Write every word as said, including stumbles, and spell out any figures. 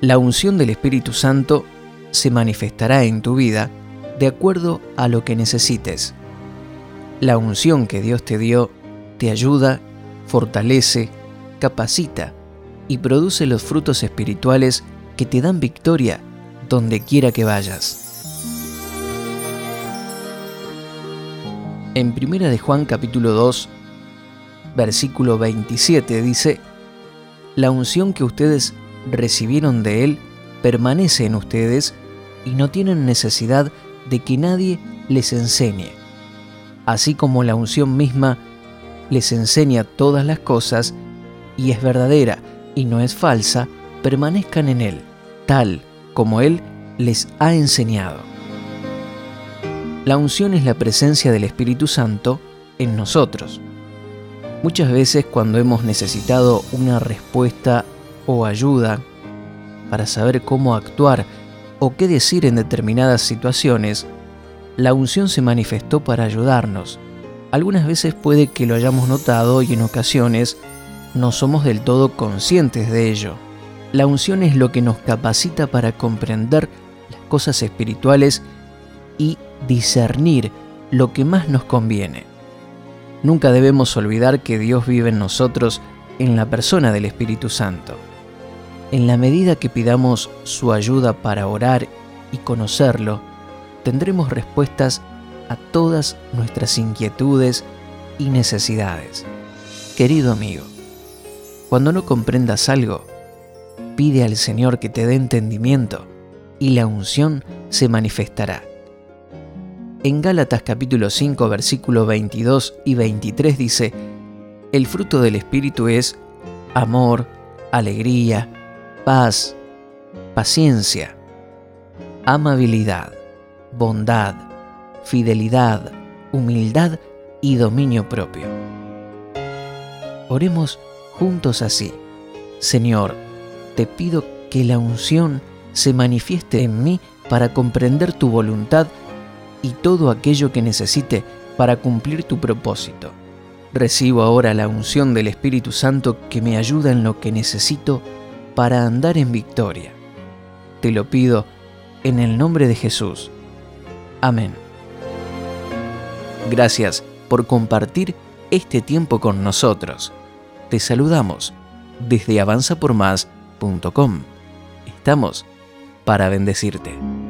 La unción del Espíritu Santo se manifestará en tu vida de acuerdo a lo que necesites. La unción que Dios te dio te ayuda, fortalece, capacita y produce los frutos espirituales que te dan victoria donde quiera que vayas. En Primera de Juan capítulo dos, versículo veintisiete dice: la unción que ustedes recibieron de Él permanece en ustedes y no tienen necesidad de que nadie les enseñe. Así como la unción misma les enseña todas las cosas y es verdadera y no es falsa, permanezcan en Él, tal como Él les ha enseñado. La unción es la presencia del Espíritu Santo en nosotros. Muchas veces cuando hemos necesitado una respuesta o ayuda para saber cómo actuar o qué decir en determinadas situaciones, la unción se manifestó para ayudarnos. Algunas veces puede que lo hayamos notado y en ocasiones no somos del todo conscientes de ello. La unción es lo que nos capacita para comprender las cosas espirituales y discernir lo que más nos conviene. Nunca debemos olvidar que Dios vive en nosotros en la persona del Espíritu Santo. En la medida que pidamos su ayuda para orar y conocerlo, tendremos respuestas a todas nuestras inquietudes y necesidades. Querido amigo, cuando no comprendas algo, pide al Señor que te dé entendimiento y la unción se manifestará. En Gálatas capítulo cinco, versículos veintidós y veintitrés dice: el fruto del Espíritu es amor, alegría, paz, paciencia, amabilidad, bondad, fidelidad, humildad y dominio propio. Oremos juntos así: Señor, te pido que la unción se manifieste en mí para comprender tu voluntad y todo aquello que necesite para cumplir tu propósito. Recibo ahora la unción del Espíritu Santo que me ayuda en lo que necesito para andar en victoria. Te lo pido en el nombre de Jesús. Amén. Gracias por compartir este tiempo con nosotros. Te saludamos desde avanza por más punto com. Estamos para bendecirte.